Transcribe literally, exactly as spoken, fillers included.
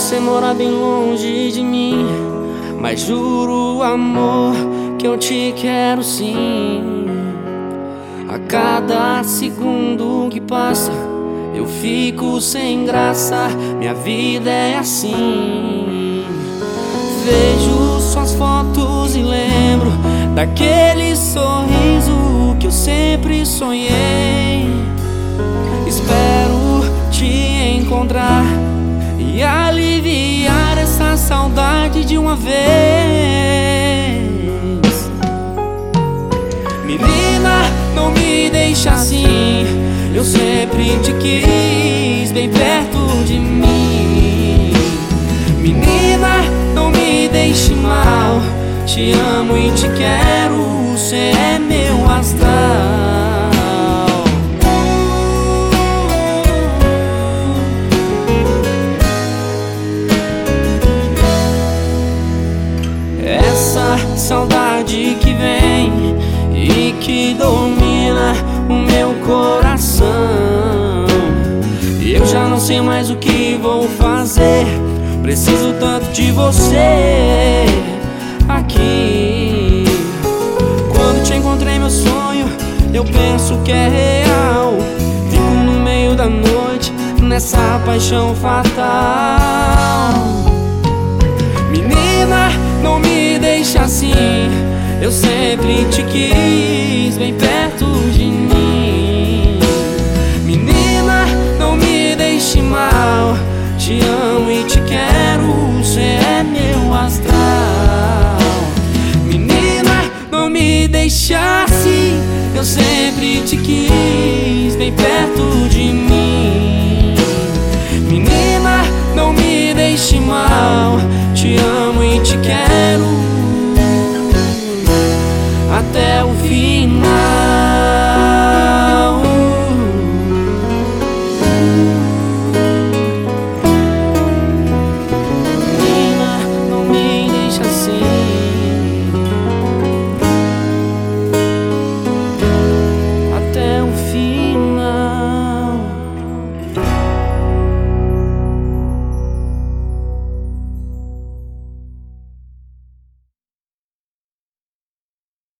Você mora bem longe de mim, mas juro, amor, que eu te quero sim. A cada segundo que passa eu fico sem graça, minha vida é assim. Vejo suas fotos e lembro daquele sorriso que eu sempre sonhei. Espero te encontrar e aliviar essa saudade de uma vez. Menina, não me deixa assim, eu sempre te quis bem perto de mim. Menina, não me deixe mal, te amo e te quero, cê é meu astral. Essa saudade que vem e que domina o meu coração, e eu já não sei mais o que vou fazer. Preciso tanto de você aqui. Quando te encontrei, meu sonho, eu penso que é real. Fico no meio da noite, nessa paixão fatal. Menina, não me deixa assim, eu sempre te quis bem perto de mim. Menina, não me deixe mal, te amo e te quero, cê é meu astral. Menina, não me deixa assim, eu sempre te quis